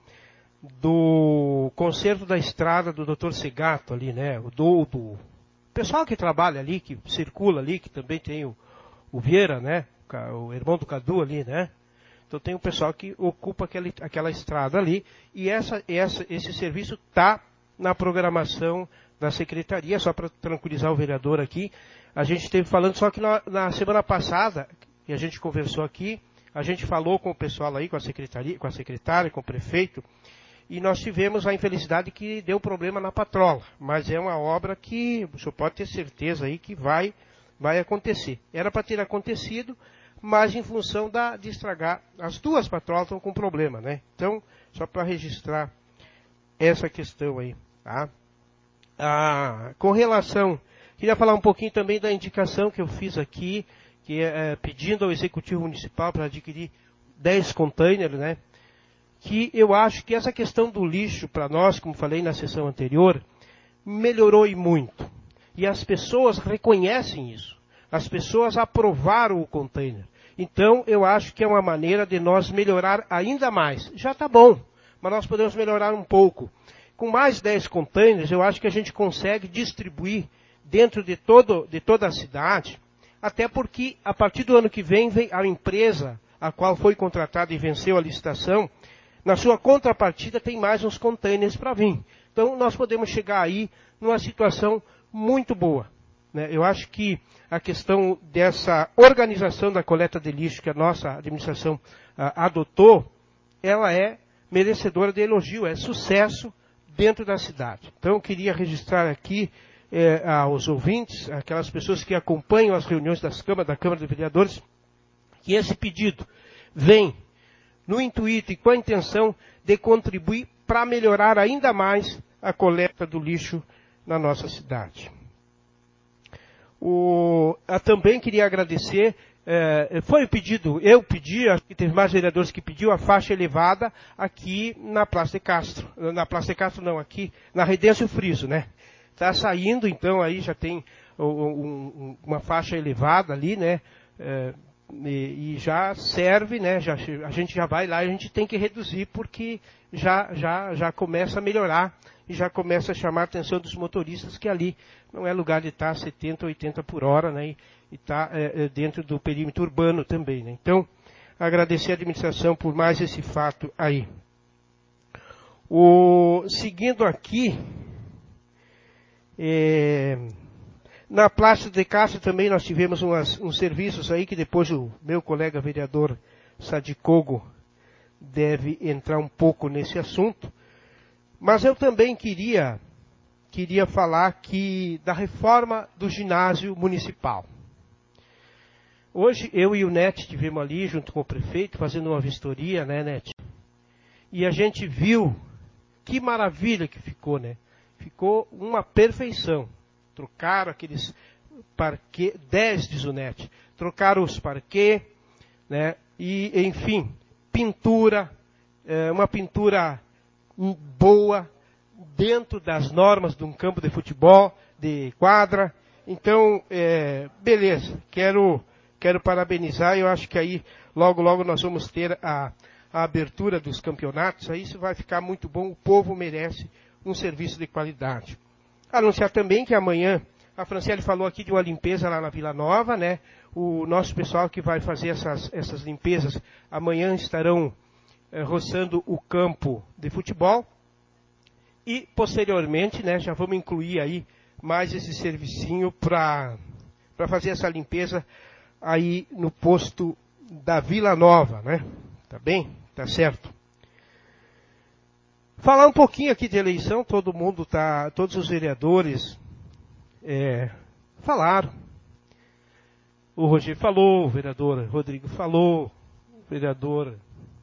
do conserto da estrada do doutor Segato ali, né? O do, do pessoal que trabalha ali, que circula ali, que também tem o, o Vieira, né? O irmão do Cadu ali, né? Então tem um pessoal que ocupa aquela, aquela estrada ali e essa, essa, esse serviço está na programação da secretaria, só para tranquilizar o vereador aqui. A gente esteve falando, só que na, na semana passada, e a gente conversou aqui, a gente falou com o pessoal aí, com a secretaria, com a secretária, com o prefeito, e nós tivemos a infelicidade que deu problema na patrola. Mas é uma obra que o senhor pode ter certeza aí que vai, vai acontecer. Era para ter acontecido, mas em função da, de estragar, as duas patrolas estão com problema, né? Então, só para registrar essa questão aí, tá? Ah, com relação, queria falar um pouquinho também da indicação que eu fiz aqui, que é, é pedindo ao Executivo Municipal para adquirir dez containers, né? Que eu acho que essa questão do lixo, para nós, como falei na sessão anterior, melhorou e muito. E as pessoas reconhecem isso. As pessoas aprovaram o container. Então, eu acho que é uma maneira de nós melhorar ainda mais. Já está bom, mas nós podemos melhorar um pouco. Com mais dez containers, eu acho que a gente consegue distribuir dentro de, todo, de toda a cidade, até porque, a partir do ano que vem, vem a empresa a qual foi contratada e venceu a licitação, na sua contrapartida tem mais uns containers para vir. Então, nós podemos chegar aí numa situação muito boa. Né? Eu acho que a questão dessa organização da coleta de lixo que a nossa administração ah, adotou, ela é merecedora de elogio, é sucesso dentro da cidade. Então, eu queria registrar aqui eh, aos ouvintes, aquelas pessoas que acompanham as reuniões das câmaras, da Câmara de Vereadores, que esse pedido vem no intuito e com a intenção de contribuir para melhorar ainda mais a coleta do lixo na nossa cidade. O, eu também queria agradecer, eh, foi o pedido, eu pedi, acho que teve mais vereadores que pediu a faixa elevada aqui na Praça de Castro. Na Praça de Castro não, aqui na Redêncio Friso, né? Está saindo, então aí já tem um, um, uma faixa elevada ali, né? Eh, e, e já serve, né? Já, a gente já vai lá e a gente tem que reduzir porque já, já, já começa a melhorar. E já começa a chamar a atenção dos motoristas que ali não é lugar de estar setenta, oitenta por hora, né? E está é, dentro do perímetro urbano também, né? Então, agradecer a administração por mais esse fato aí. O, seguindo aqui, é, na Praça de Castro também nós tivemos umas, uns serviços aí que depois o meu colega vereador Sadicogo deve entrar um pouco nesse assunto. Mas eu também queria, queria falar aqui da reforma do ginásio municipal. Hoje eu e o Net estivemos ali junto com o prefeito fazendo uma vistoria, né, Net? E a gente viu que maravilha que ficou, né? Ficou uma perfeição. Trocaram aqueles parquet, dez diz o Net, trocaram os parquet, né? E, enfim, pintura, é, uma pintura boa, dentro das normas de um campo de futebol, de quadra. Então, é, beleza, quero... Quero parabenizar, eu acho que aí, logo, logo nós vamos ter a, a abertura dos campeonatos, aí isso vai ficar muito bom, o povo merece um serviço de qualidade. Anunciar também que amanhã, a Franciele falou aqui de uma limpeza lá na Vila Nova, né? O nosso pessoal que vai fazer essas, essas limpezas, amanhã estarão eh, roçando o campo de futebol, e posteriormente, né, já vamos incluir aí mais esse servicinho para para fazer essa limpeza aí no posto da Vila Nova, né? Tá bem? Tá certo. Falar um pouquinho aqui de eleição, todo mundo tá, todos os vereadores é, falaram. O Rogério falou, o vereador Rodrigo falou, o vereador,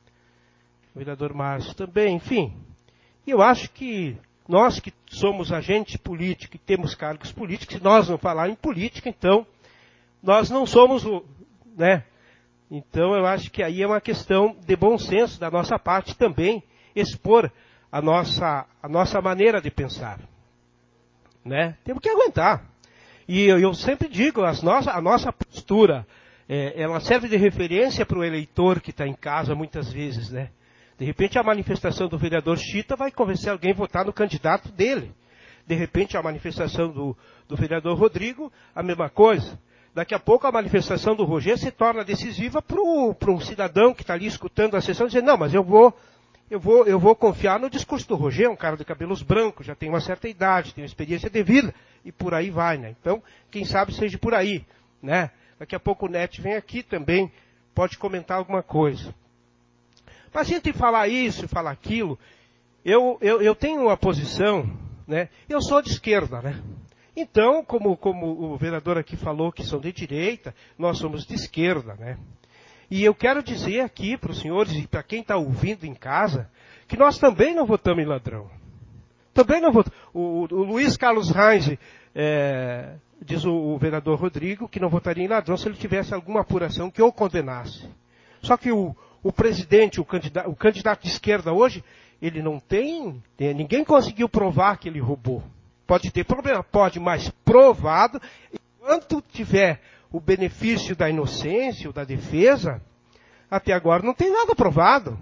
o vereador Márcio também, enfim. E eu acho que nós que somos agentes políticos e temos cargos políticos, se nós não falar em política, então nós não somos o, né? Então eu acho que aí é uma questão de bom senso da nossa parte também expor a nossa, a nossa maneira de pensar, né? Temos que aguentar. E eu, eu sempre digo, as nossa, a nossa postura, é, ela serve de referência para o eleitor que está em casa muitas vezes, né? De repente a manifestação do vereador Chita vai convencer alguém a votar no candidato dele. De repente a manifestação do, do vereador Rodrigo, a mesma coisa. Daqui a pouco a manifestação do Rogério se torna decisiva para um cidadão que está ali escutando a sessão e dizer, não, mas eu vou, eu, vou, eu vou confiar no discurso do Rogério, um cara de cabelos brancos, já tem uma certa idade, tem uma experiência de vida, e por aí vai, né? Então, quem sabe seja por aí, né? Daqui a pouco o Net vem aqui também, pode comentar alguma coisa. Mas entre falar isso e falar aquilo, eu, eu, eu tenho uma posição, né? Eu sou de esquerda, né? Então, como, como o vereador aqui falou que são de direita, nós somos de esquerda, né? E eu quero dizer aqui para os senhores e para quem está ouvindo em casa, que nós também não votamos em ladrão. Também não votamos. O, o Luiz Carlos Reis, é, diz o, o vereador Rodrigo, que não votaria em ladrão se ele tivesse alguma apuração que o condenasse. Só que o, o presidente, o candidato, o candidato de esquerda hoje, ele não tem, tem, ninguém conseguiu provar que ele roubou. Pode ter problema, pode, mas provado, enquanto tiver o benefício da inocência ou da defesa, até agora não tem nada provado.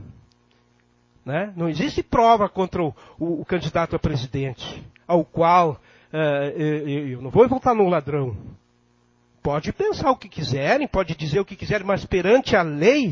Né? Não existe prova contra o, o, o candidato a presidente, ao qual uh, eu, eu não vou votar no ladrão. Pode pensar o que quiserem, pode dizer o que quiserem, mas perante a lei,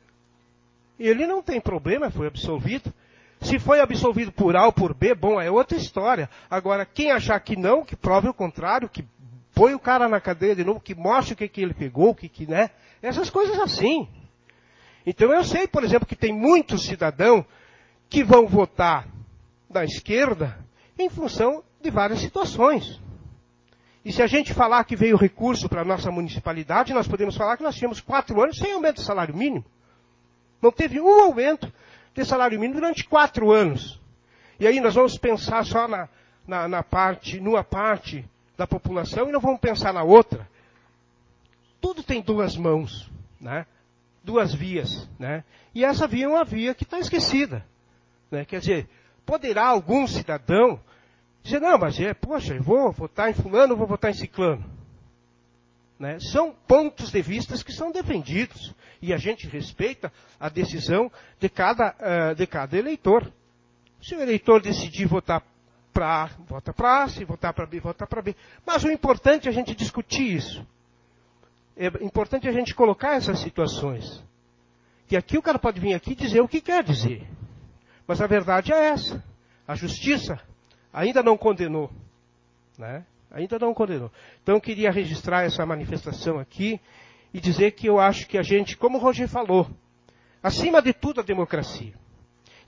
ele não tem problema, foi absolvido. Se foi absolvido por A ou por B, bom, é outra história. Agora, quem achar que não, que prove o contrário, que põe o cara na cadeia de novo, que mostre o que, que ele pegou, o que, que, né? Essas coisas assim. Então eu sei, por exemplo, que tem muitos cidadãos que vão votar da esquerda em função de várias situações. E se a gente falar que veio recurso para a nossa municipalidade, nós podemos falar que nós tínhamos quatro anos sem aumento do salário mínimo. Não teve um aumento de salário mínimo durante quatro anos. E aí nós vamos pensar só na, na, na parte, numa parte da população e não vamos pensar na outra. Tudo tem duas mãos, né? Duas vias, né? E essa via é uma via que está esquecida. Né? Quer dizer, poderá algum cidadão dizer, não, mas é, poxa, eu vou votar em fulano, eu vou votar em ciclano. Né? São pontos de vista que são defendidos. E a gente respeita a decisão de cada, uh, de cada eleitor. Se o eleitor decidir votar para A, vota para A, se votar para B, vota para B. Mas o importante é a gente discutir isso. É importante a gente colocar essas situações. E aqui o cara pode vir aqui dizer o que quer dizer. Mas a verdade é essa. A justiça ainda não condenou. Né? Ainda não condenou. Então eu queria registrar essa manifestação aqui e dizer que eu acho que a gente, como o Roger falou, acima de tudo a democracia.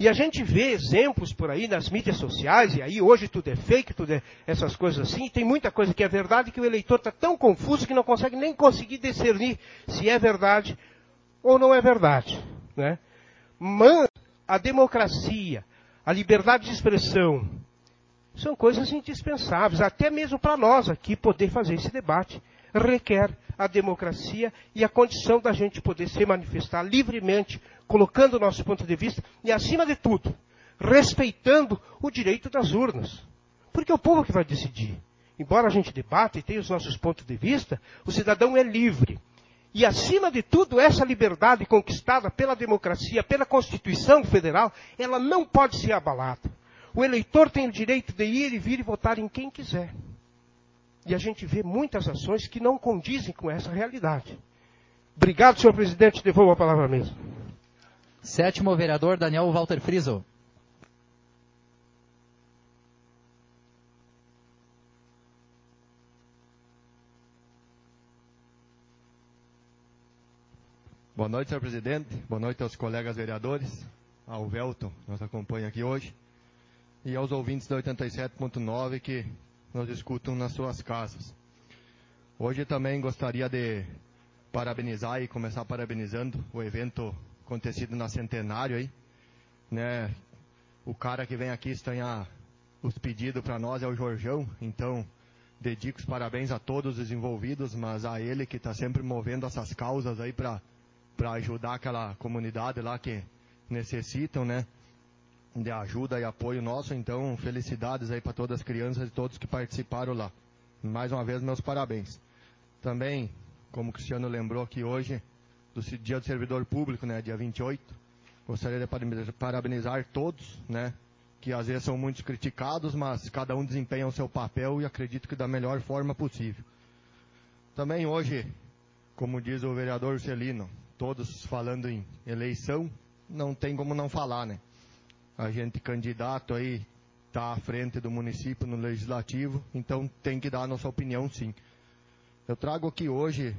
E a gente vê exemplos por aí nas mídias sociais, e aí hoje tudo é fake, tudo é essas coisas assim, e tem muita coisa que é verdade que o eleitor está tão confuso que não consegue nem conseguir discernir se é verdade ou não é verdade, né? Mas a democracia, a liberdade de expressão, são coisas indispensáveis, até mesmo para nós aqui poder fazer esse debate. Requer a democracia e a condição da gente poder se manifestar livremente, colocando o nosso ponto de vista e, acima de tudo, respeitando o direito das urnas. Porque é o povo que vai decidir. Embora a gente debata e tenha os nossos pontos de vista, o cidadão é livre. E, acima de tudo, essa liberdade conquistada pela democracia, pela Constituição Federal, ela não pode ser abalada. O eleitor tem o direito de ir e vir e votar em quem quiser. E a gente vê muitas ações que não condizem com essa realidade. Obrigado, senhor presidente. Devolvo a palavra à mesa. Sétimo vereador, Daniel Walter Friso. Boa noite, senhor presidente. Boa noite aos colegas vereadores, ao Velton, que nos acompanha aqui hoje, e aos ouvintes da oitenta e sete ponto nove que nos escutam nas suas casas. Hoje também gostaria de parabenizar e começar parabenizando o evento acontecido na Centenário aí, né? O cara que vem aqui estranhar os pedidos para nós é o Jorjão, então dedico os parabéns a todos os envolvidos, mas a ele que está sempre movendo essas causas aí para para ajudar aquela comunidade lá que necessitam, né, de ajuda e apoio nosso. Então, felicidades aí para todas as crianças e todos que participaram lá. Mais uma vez, meus parabéns. Também, como o Cristiano lembrou aqui hoje, do Dia do Servidor Público, né, dia vinte e oito, gostaria de parabenizar todos, né, que às vezes são muito criticados, mas cada um desempenha o seu papel e acredito que da melhor forma possível. Também hoje, como diz o vereador Celino, todos falando em eleição, não tem como não falar, né? A gente candidato aí está à frente do município no legislativo, então tem que dar a nossa opinião, sim. Eu trago aqui hoje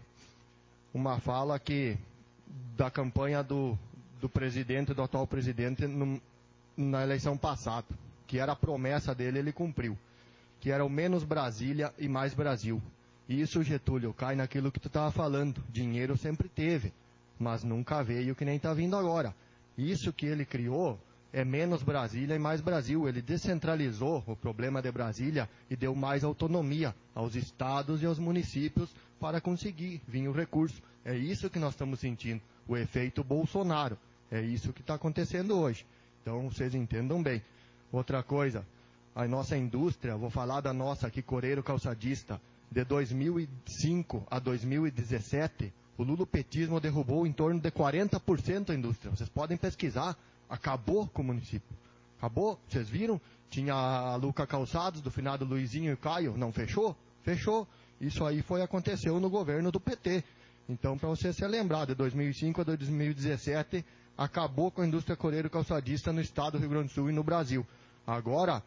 uma fala que da campanha do, do presidente, do atual presidente no, na eleição passada, que era a promessa dele, ele cumpriu, que era o menos Brasília e mais Brasil. E isso, Getúlio, cai naquilo que tu estava falando, dinheiro sempre teve, mas nunca veio que nem está vindo agora. Isso que ele criou é menos Brasília e mais Brasil. Ele descentralizou o problema de Brasília e deu mais autonomia aos estados e aos municípios para conseguir vir o recurso. É isso que nós estamos sentindo, o efeito Bolsonaro. É isso que está acontecendo hoje. Então, vocês entendam bem. Outra coisa, a nossa indústria, vou falar da nossa aqui, Coreiro Calçadista, de dois mil e cinco a dois mil e dezessete, o lulopetismo derrubou em torno de quarenta por cento da indústria. Vocês podem pesquisar. Acabou com o município. Acabou. Vocês viram? Tinha a Luca Calçados, do finado Luizinho e Caio. Não fechou? Fechou. Isso aí foi, aconteceu no governo do P T. Então, para você se lembrar, de dois mil e cinco a dois mil e dezessete, acabou com a indústria coreiro calçadista no estado do Rio Grande do Sul e no Brasil. Agora,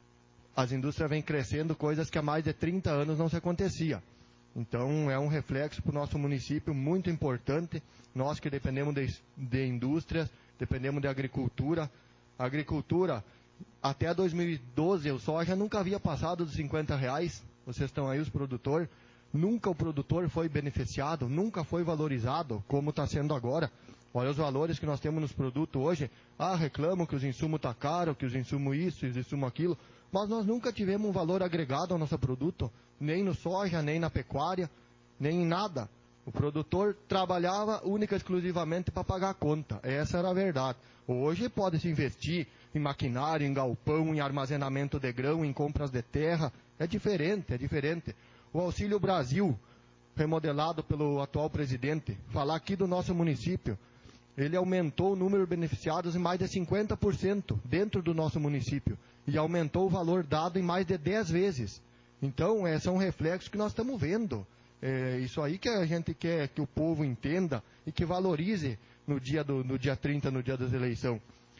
as indústrias vêm crescendo, coisas que há mais de trinta anos não se acontecia. Então, é um reflexo para o nosso município muito importante. Nós que dependemos de, de indústrias, dependemos de agricultura. A agricultura, até dois mil e doze, o soja nunca havia passado dos cinquenta reais. Vocês estão aí, os produtores. Nunca o produtor foi beneficiado, nunca foi valorizado como está sendo agora. Olha os valores que nós temos nos produtos hoje. Ah, reclamam que os insumos estão caros, que os insumos isso, os insumos aquilo. Mas nós nunca tivemos um valor agregado ao nosso produto, nem no soja, nem na pecuária, nem em nada. O produtor trabalhava única e exclusivamente para pagar a conta. Essa era a verdade. Hoje pode-se investir em maquinário, em galpão, em armazenamento de grão, em compras de terra. É diferente, é diferente. O Auxílio Brasil, remodelado pelo atual presidente, falar aqui do nosso município, ele aumentou o número de beneficiados em mais de cinquenta por cento dentro do nosso município. E aumentou o valor dado em mais de dez vezes. Então, esse é um reflexo que nós estamos vendo. É isso aí que a gente quer que o povo entenda e que valorize no dia, do, no dia trinta, no dia das eleições.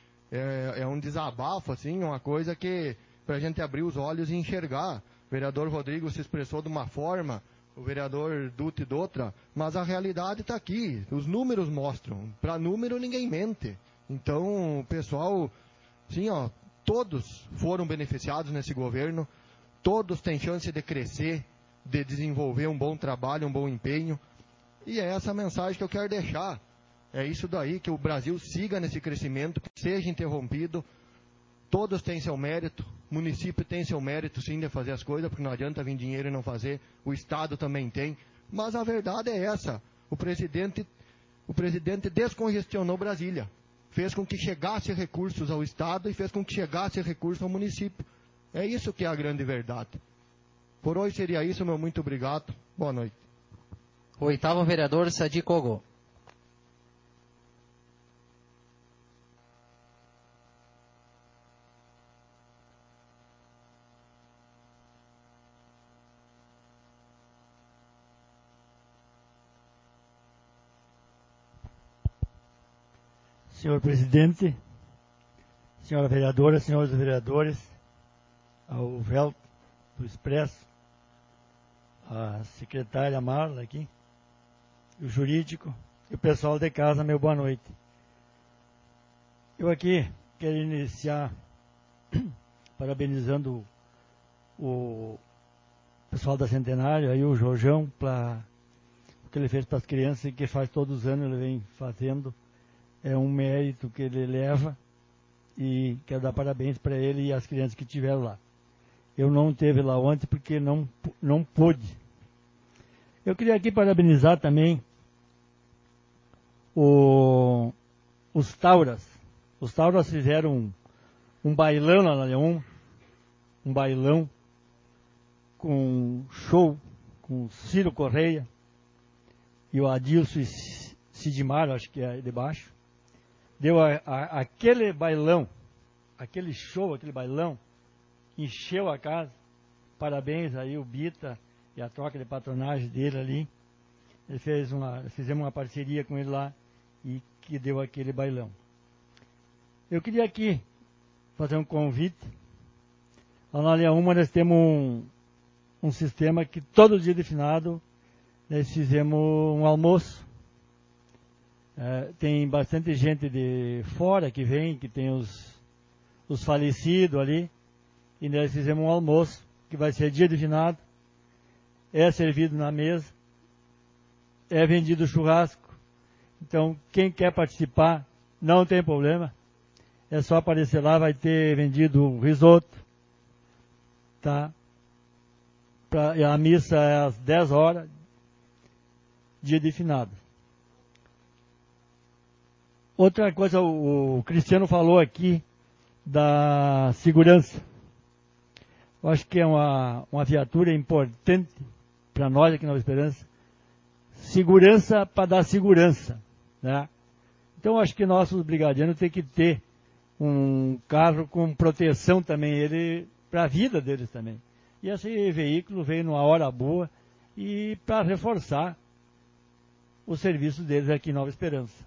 É, é um desabafo, assim, uma coisa que para a gente abrir os olhos e enxergar. O vereador Rodrigo se expressou de uma forma, o vereador Dutti de outra, mas a realidade está aqui. Os números mostram. Para número ninguém mente. Então, o pessoal, sim, ó, todos foram beneficiados nesse governo, todos têm chance de crescer, de desenvolver um bom trabalho, um bom empenho. E é essa a mensagem que eu quero deixar. É isso daí, que o Brasil siga nesse crescimento, que seja interrompido. Todos têm seu mérito, o município tem seu mérito sim de fazer as coisas, porque não adianta vir dinheiro e não fazer, o Estado também tem. Mas a verdade é essa, o presidente, o presidente descongestionou Brasília, fez com que chegasse recursos ao Estado e fez com que chegasse recursos ao município. É isso que é a grande verdade. Por hoje seria isso, meu muito obrigado, boa noite. O oitavo vereador, Sadi Kogo. Senhor presidente, senhora vereadora, senhores vereadores, ao Velto do Expresso, a secretária Marla aqui, o jurídico e o pessoal de casa, meu boa noite. Eu aqui quero iniciar parabenizando o pessoal da Centenário, aí o Jorjão, para o que ele fez para as crianças e que faz todos os anos ele vem fazendo. É um mérito que ele leva e quero dar parabéns para ele e as crianças que estiveram lá. Eu não esteve lá ontem porque não, não pude. Eu queria aqui parabenizar também o, os Tauras. Os Tauras fizeram um, um bailão lá na Leão, um bailão com show com Ciro Correia e o Adilson Sidmar, acho que é de baixo. Deu a, a, aquele bailão, aquele show, aquele bailão, encheu a casa. Parabéns aí o Bita e a troca de patronagem dele ali. Ele fez uma, fizemos uma parceria com ele lá e que deu aquele bailão. Eu queria aqui fazer um convite. Lá na Linha uma nós temos um, um sistema que todo dia de finado nós fizemos um almoço. É, tem bastante gente de fora que vem, que tem os, os falecidos ali, e nós fizemos um almoço, que vai ser dia de finado, é servido na mesa, é vendido churrasco, então quem quer participar, não tem problema, é só aparecer lá, vai ter vendido risoto, tá? Pra, a missa é às dez horas, dia de finado. Outra coisa, o, o Cristiano falou aqui da segurança. Eu acho que é uma, uma viatura importante para nós aqui na Nova Esperança. Segurança para dar segurança, né? Então, acho que nossos brigadianos têm que ter um carro com proteção também, ele para a vida deles também. E esse veículo veio numa hora boa e para reforçar o serviço deles aqui em Nova Esperança.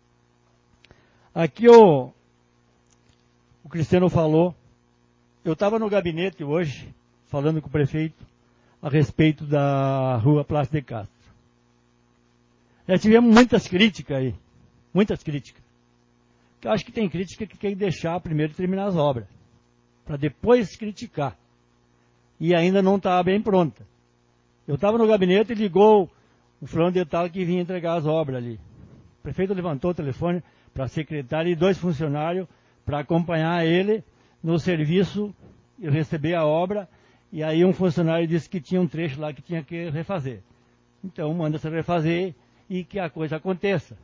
Aqui o, o Cristiano falou, eu estava no gabinete hoje, falando com o prefeito, a respeito da rua Plácido de Castro. Já tivemos muitas críticas aí, muitas críticas. Eu acho que tem crítica que quer deixar primeiro terminar as obras, para depois criticar. E ainda não estava bem pronta. Eu estava no gabinete e ligou o fulano de tal que vinha entregar as obras ali. O prefeito levantou o telefone para a secretária e dois funcionários para acompanhar ele no serviço e receber a obra. E aí um funcionário disse que tinha um trecho lá que tinha que refazer. Então manda-se refazer e que a coisa aconteça.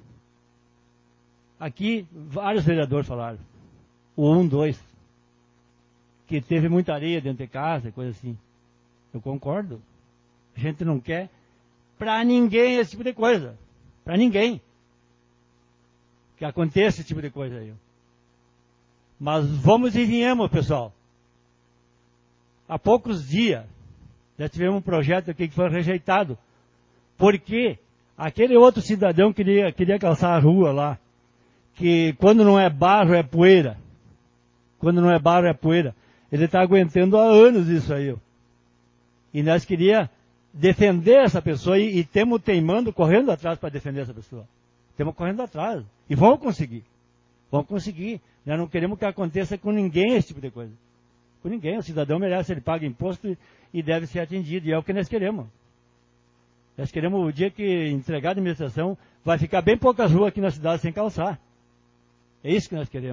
Aqui vários vereadores falaram, o um, dois, que teve muita areia dentro de casa, coisa assim. Eu concordo. A gente não quer para ninguém esse tipo de coisa. Para ninguém. Que aconteça esse tipo de coisa aí. Mas vamos e viemos, pessoal. Há poucos dias, já tivemos um projeto aqui que foi rejeitado. Porque aquele outro cidadão queria, queria calçar a rua lá. Que quando não é barro, é poeira. Quando não é barro, é poeira. Ele está aguentando há anos isso aí. Ó. E nós queríamos defender essa pessoa e, e temos teimando, correndo atrás para defender essa pessoa. Estamos correndo atrás. E vamos conseguir. Vamos conseguir. Nós não queremos que aconteça com ninguém esse tipo de coisa. Com ninguém. O cidadão merece, ele paga imposto e deve ser atendido. E é o que nós queremos. Nós queremos o dia que entregar a administração, vai ficar bem poucas ruas aqui na cidade sem calçar. É isso que nós queremos.